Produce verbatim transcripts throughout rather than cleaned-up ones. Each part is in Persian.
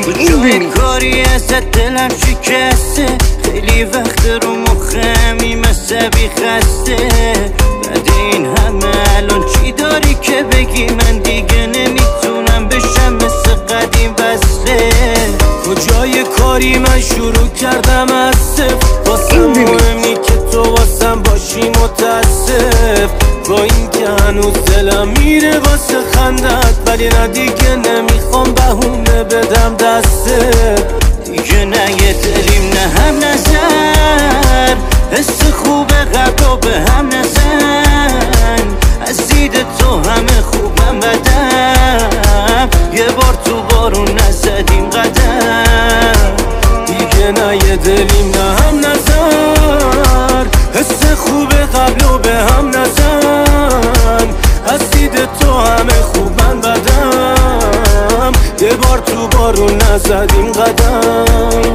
کجای کاری ازت دلم شکسته، خیلی وقت رو مخمی مصبی خسته. بعد این همه الان چی داری که بگی؟ من دیگه نمیتونم بشم مثل قدیم وصله. کجای کاری من شروع کردم از صفر، واسم مهمی که تو واسم باشی متاسف. با این که هنوز دلم میره واسه خندت، ولی نه دیگه نمیخوام بهونه بدم دسته. دیگه نه یه دلیم نه هم نظر، حس خوب قبل رو به هم نزن. از دید تو همه خوبم بدم، یه بار تو بارون نزدیم قدم. دیگه نه یه دلیم نه هم نظر، حس خوب قبل رو به هم نزن. از دید تو همه خوبم بدم، یه بار تو بارون نزدیم قدم.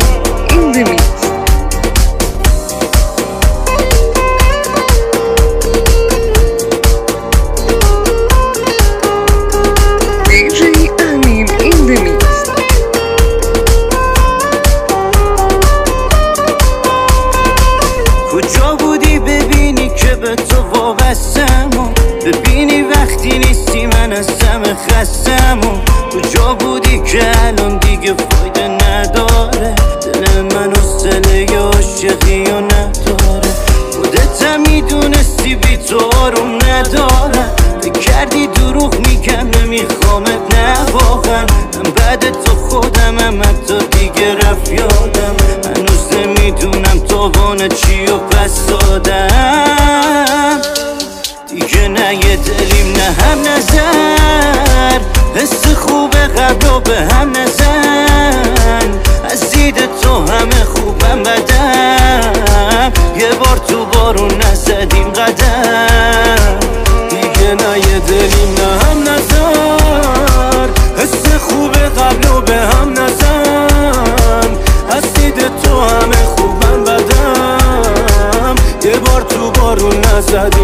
کجا بودی ببینی که به تو وابستم، ببینی وقتی نیستی من از همه خستم. کجا بودی که الان دیگه فایده نداره، دل من حوصله عاشقی و نداره. خودت میدونستی بی تو آروم ندارم، بکردی دروغ میگم نمیخوامت نه واقعا. من بعد تو خودمم حتی دیگه رفت یادم، هنوز نمیدونم تاوان چی و پس دادم. دیگه نه یه دلیم نه هم نظر، حس خوب قبل رو به هم نزن. از دید تو همه خوبم بدم، یه بار تو بارون نزدیم قدم. دیگه نه یه دلیم نه هم نظر، حس خوب قبل رو به هم نزن. از دید تو همه خوبم بدم، یه بار تو بارون نزدیم